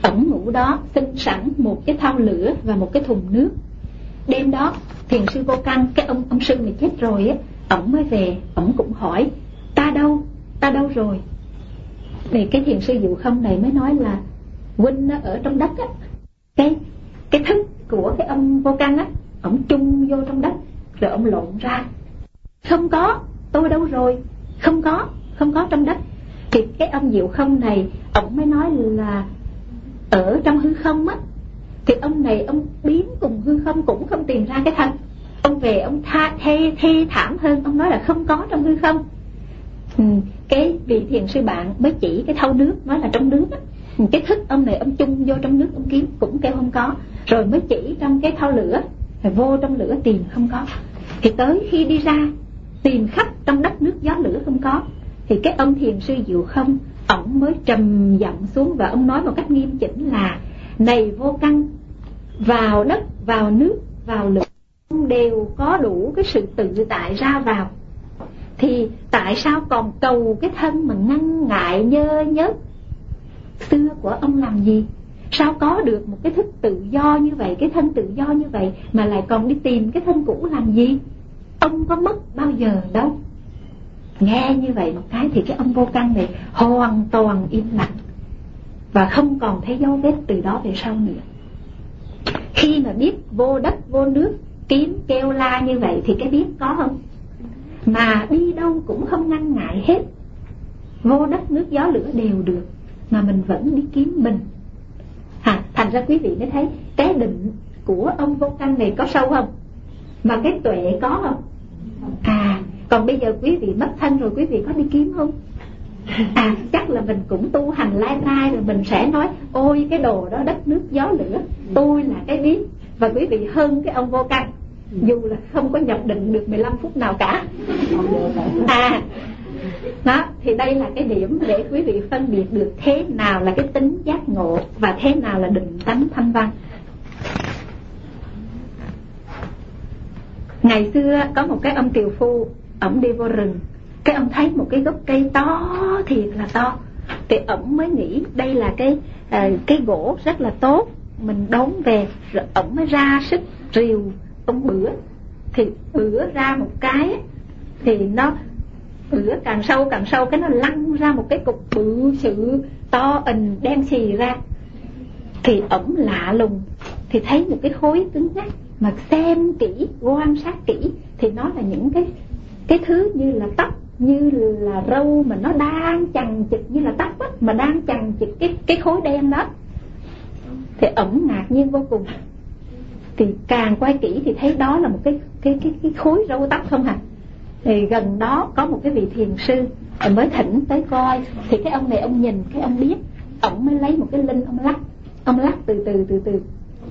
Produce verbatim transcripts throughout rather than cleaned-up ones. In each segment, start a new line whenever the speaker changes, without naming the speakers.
ổng ngủ đó, xin sẵn một cái thau lửa và một cái thùng nước. Đêm đó thiền sư Vô Căn, cái ông ông sư này chết rồi á, ổng mới về, ổng cũng hỏi ta đâu, ta đâu rồi. Thì cái thiền sư Diệu Không này mới nói là huynh nó ở trong đất á, cái cái thức của cái ông Vô Căn á, ổng chung vô trong đất rồi ổng lộn ra, không có, tôi đâu rồi, không có, không có trong đất. Thì cái ông Diệu Không này ổng mới nói là ở trong hư không á. Thì ông này ông biến cùng hư không cũng không tìm ra cái thân. Ông về ông tha thê thê thảm hơn, ông nói là không có trong hư không. ừ, Cái vị thiền sư bạn mới chỉ cái thau nước, nói là trong nước á. Cái thức ông này ông chung vô trong nước, ông kiếm cũng kêu không có. Rồi mới chỉ trong cái thau lửa, rồi vô trong lửa tìm không có. Thì tới khi đi ra tìm khắp trong đất nước gió lửa không có, thì cái ông thiền sư Diệu Không ổng mới trầm giọng xuống và ông nói một cách nghiêm chỉnh là: này Vô Căn, vào đất, vào nước, vào lửa đều có đủ cái sự tự tại ra vào, thì tại sao còn cầu cái thân mà ngăn ngại nhơ nhớt xưa của ông làm gì? Sao có được một cái thức tự do như vậy, cái thân tự do như vậy mà lại còn đi tìm cái thân cũ làm gì? Ông có mất bao giờ đâu. Nghe như vậy một cái thì cái ông Vô Căn này hoàn toàn im lặng và không còn thấy dấu vết từ đó về sau nữa. Khi mà biết vô đất vô nước kiếm kêu la như vậy thì cái biết có không? Mà đi đâu cũng không ngăn ngại hết, vô đất nước gió lửa đều được, mà mình vẫn đi kiếm mình. à, Thành ra quý vị mới thấy cái định của ông Vô Căn này có sâu không? Mà cái tuệ có không? À, còn bây giờ quý vị mất thân rồi, quý vị có đi kiếm không? À, chắc là mình cũng tu hành lai lai rồi mình sẽ nói: ôi cái đồ đó đất nước gió lửa, tôi là cái biết. Và quý vị hơn cái ông Vô Căn, dù là không có nhập định được mười lăm phút nào cả. À, đó, thì đây là cái điểm để quý vị phân biệt được thế nào là cái tính giác ngộ và thế nào là định tánh thanh văn. Ngày xưa có một cái ông tiều phu, ổng đi vô rừng, cái ông thấy một cái gốc cây to thiệt là to, thì ổng mới nghĩ đây là cái uh, cái gỗ rất là tốt, mình đốn về. Rồi ổng mới ra sức rìu ông bữa, thì bữa ra một cái thì nó bữa càng sâu càng sâu, cái nó lăn ra một cái cục bự sự to ình đen xì ra. Thì ổng lạ lùng, thì thấy một cái khối cứng nhắc, mà xem kỹ, quan sát kỹ thì nó là những cái cái thứ như là tóc, như là râu mà nó đang chằng chịt, như là tóc á, mà đang chằng chịt cái cái khối đen đó. Thì ổng ngạc nhiên vô cùng. Thì càng quay kỹ thì thấy đó là một cái cái cái cái khối râu tóc không hả? Thì gần đó có một cái vị thiền sư mới thỉnh tới coi. Thì cái ông này ông nhìn cái ông biết, ổng mới lấy một cái linh ông lắc, ông lắc từ từ từ từ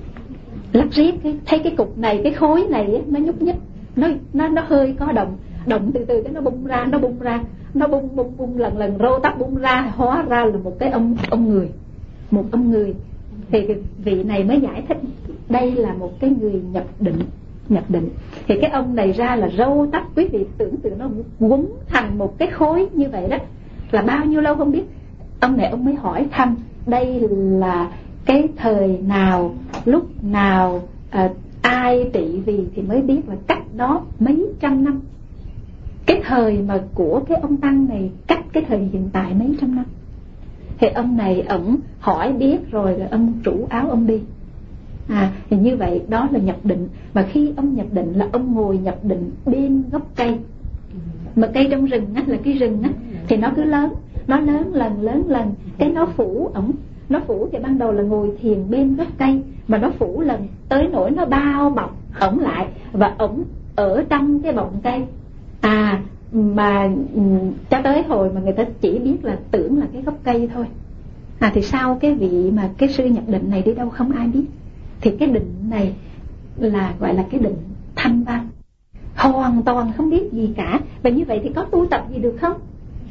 lắc riết, cái thấy cái cục này, cái khối này nó nhúc nhích, nó nó nó hơi có động, động từ từ cái nó bung ra, nó bung ra, nó bung bung bung lần lần râu tóc bung ra, hóa ra là một cái ông ông người, một ông người. Thì cái vị này mới giải thích đây là một cái người nhập định, nhập định. Thì cái ông này ra là râu tóc, quý vị tưởng tượng nó quấn thành một cái khối như vậy đó, là bao nhiêu lâu không biết. Ông này ông mới hỏi thăm đây là cái thời nào, lúc nào, à, ai trị vì, thì mới biết là cách đó mấy trăm năm. Cái thời mà của cái ông tăng này cách cái thời hiện tại mấy trăm năm. Thì ông này ổng hỏi biết rồi, rồi ông chủ áo ông đi. À, thì như vậy đó là nhập định. Mà khi ông nhập định là ông ngồi nhập định bên gốc cây. Mà cây trong rừng á, là cái rừng á, thì nó cứ lớn, nó lớn lần lớn lần, cái nó phủ ổng. Nó phủ thì ban đầu là ngồi thiền bên gốc cây, mà nó phủ lần tới nỗi nó bao bọc ổng lại, và ổng ở trong cái bọng cây. À, mà cho tới hồi mà người ta chỉ biết là tưởng là cái gốc cây thôi. À, thì sau cái vị mà cái sư nhập định này đi đâu không ai biết. Thì cái định này là gọi là cái định thanh văn, hoàn toàn không biết gì cả. Và như vậy thì có tu tập gì được không?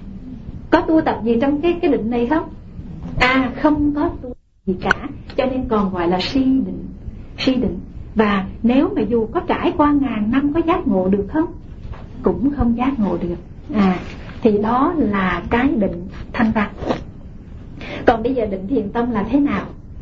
Có tu tập gì trong cái cái định này không? À, không có tu gì cả, cho nên còn gọi là si định, si định. Và nếu mà dù có trải qua ngàn năm có giác ngộ được không? Cũng không giác ngộ được. À, thì đó là cái định thanh văn. Còn bây giờ định thiền tông là thế nào?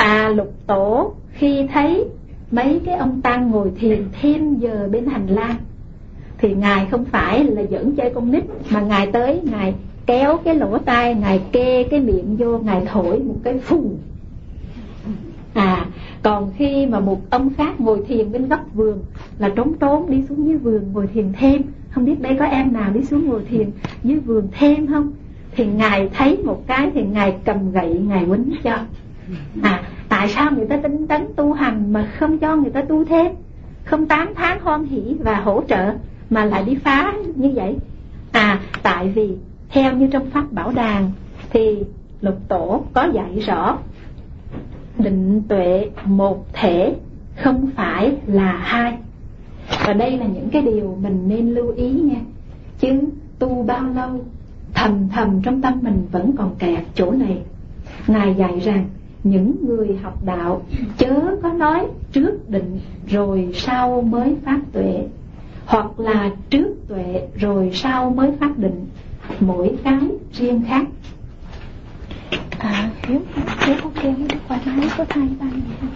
À, Lục Tổ khi thấy mấy cái ông tăng ngồi thiền thêm giờ bên hành lang thì Ngài không phải là giỡn chơi con nít, mà Ngài tới, Ngài kéo cái lỗ tai, Ngài kê cái miệng vô, Ngài thổi một cái phù. À, còn khi mà một ông khác ngồi thiền bên góc vườn là trốn trốn đi xuống dưới vườn ngồi thiền thêm. Không biết đây có em nào đi xuống ngồi thiền dưới vườn thêm không? Thì Ngài thấy một cái thì Ngài cầm gậy, Ngài quýnh cho. À, tại sao người ta tinh tấn tu hành mà không cho người ta tu thêm, không tán thán hoan hỷ và hỗ trợ, mà lại đi phá như vậy? À, tại vì theo như trong Pháp Bảo Đàn thì Lục Tổ có dạy rõ định tuệ một thể, không phải là hai. Và đây là những cái điều mình nên lưu ý nha. Chứ tu bao lâu thầm thầm trong tâm mình vẫn còn kẹt chỗ này. Ngài dạy rằng những người học đạo chớ có nói trước định rồi sau mới phát tuệ, hoặc là trước tuệ rồi sau mới phát định, mỗi cái riêng khác.
À, Hiếu, Hiếu có kêu đi qua máy có thay tay gì không?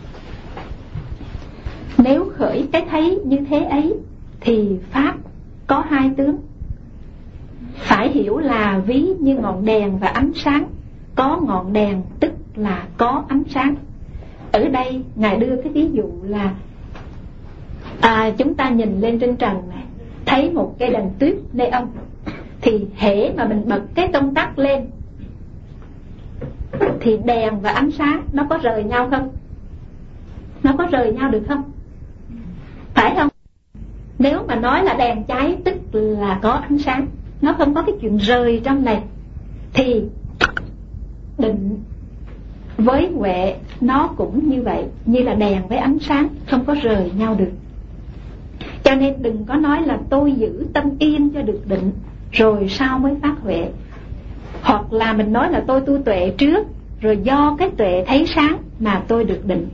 Nếu khởi cái thấy như thế ấy thì Pháp có hai tướng. Phải hiểu là ví như ngọn đèn và ánh sáng. Có ngọn đèn tức là có ánh sáng. Ở đây Ngài đưa cái ví dụ là à, chúng ta nhìn lên trên trần này, thấy một cái đèn tuyết neon, thì hễ mà mình bật cái công tắc lên thì đèn và ánh sáng nó có rời nhau không? Nó có rời nhau được không? Phải không? Nếu mà nói là đèn cháy tức là có ánh sáng, nó không có cái chuyện rời trong này, thì định với huệ nó cũng như vậy, như là đèn với ánh sáng không có rời nhau được. Cho nên đừng có nói là tôi giữ tâm yên cho được định rồi sau mới phát huệ, hoặc là mình nói là tôi tu tuệ trước rồi do cái tuệ thấy sáng mà tôi được định.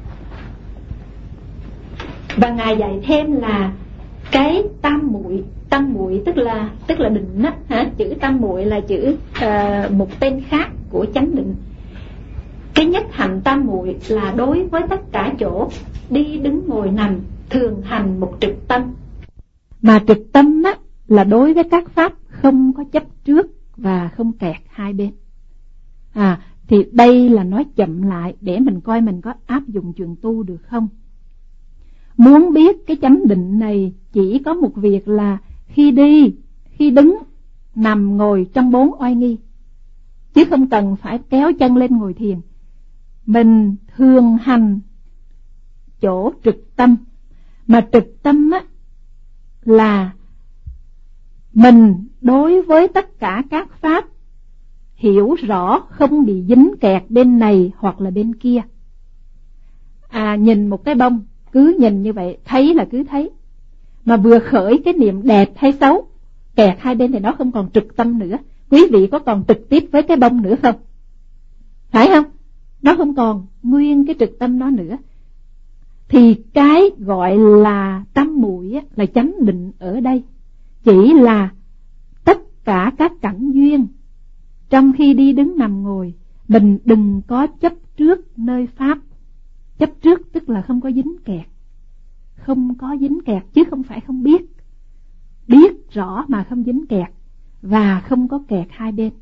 Và Ngài dạy thêm là cái tam muội, tam muội tức là tức là định á, hả? Chữ tam muội là chữ uh, một tên khác của chánh định. Cái nhất hạnh tam muội là đối với tất cả chỗ đi đứng ngồi nằm thường hành một trực tâm.
Mà trực tâm á là đối với các pháp không có chấp trước và không kẹt hai bên. À, thì đây là nói chậm lại để mình coi mình có áp dụng chuyện tu được không. Muốn biết cái chánh định này chỉ có một việc là khi đi, khi đứng, nằm, ngồi trong bốn oai nghi, chứ không cần phải kéo chân lên ngồi thiền. Mình thường hành chỗ trực tâm. Mà trực tâm á là mình đối với tất cả các pháp hiểu rõ, không bị dính kẹt bên này hoặc là bên kia. À, nhìn một cái bông cứ nhìn như vậy, thấy là cứ thấy, mà vừa khởi cái niệm đẹp hay xấu kẹt hai bên thì nó không còn trực tâm nữa. Quý vị có còn trực tiếp với cái bông nữa không? Phải không? Nó không còn nguyên cái trực tâm đó nữa. Thì cái gọi là tam muội á, là chánh định ở đây chỉ là tất cả các cảnh duyên trong khi đi đứng nằm ngồi, mình đừng có chấp trước nơi pháp. Chấp trước tức là không có dính kẹt, không có dính kẹt chứ không phải không biết. Biết rõ mà không dính kẹt và không có kẹt hai bên.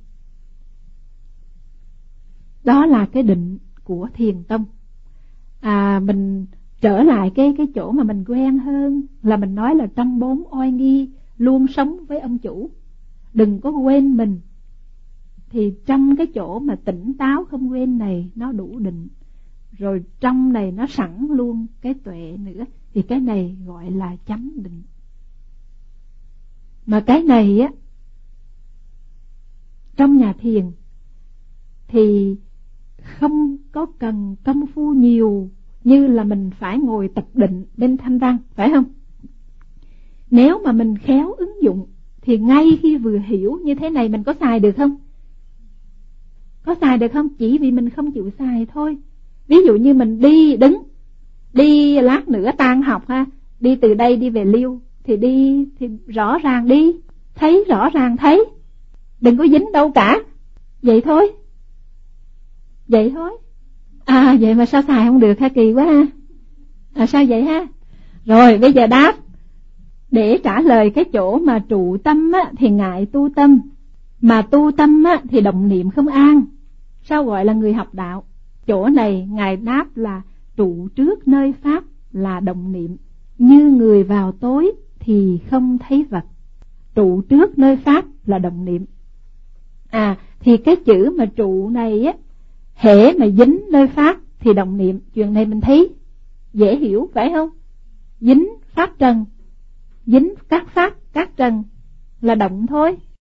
Đó là cái định của Thiền Tông. À, mình trở lại cái cái chỗ mà mình quen hơn là mình nói là trong bốn oai nghi luôn sống với ông chủ, đừng có quên mình. Thì trong cái chỗ mà tỉnh táo không quên này nó đủ định, rồi trong này nó sẵn luôn cái tuệ nữa, thì cái này gọi là chánh định. Mà cái này á, trong nhà thiền thì không có cần công phu nhiều như là mình phải ngồi tập định bên thanh văn, phải không? Nếu mà mình khéo ứng dụng thì ngay khi vừa hiểu như thế này mình có xài được không? Có xài được không? Chỉ vì mình không chịu xài thôi. Ví dụ như mình đi đứng, đi lát nữa tan học ha, đi từ đây đi về Liêu, thì đi thì rõ ràng đi, thấy rõ ràng thấy, đừng có dính đâu cả. Vậy thôi, vậy thôi. À vậy mà sao xài không được ha, kỳ quá ha. À sao vậy ha? Rồi bây giờ đáp. Để trả lời cái chỗ mà trụ tâm á, thì ngại tu tâm, mà tu tâm á, thì động niệm không an. Sao gọi là người học đạo? Chỗ này Ngài đáp là trụ trước nơi Pháp là động niệm, như người vào tối thì không thấy vật. Trụ trước nơi Pháp là động niệm. À thì cái chữ mà trụ này á, hễ mà dính nơi Pháp thì động niệm. Chuyện này mình thấy dễ hiểu phải không? Dính Pháp trần, dính các Pháp các trần là động thôi.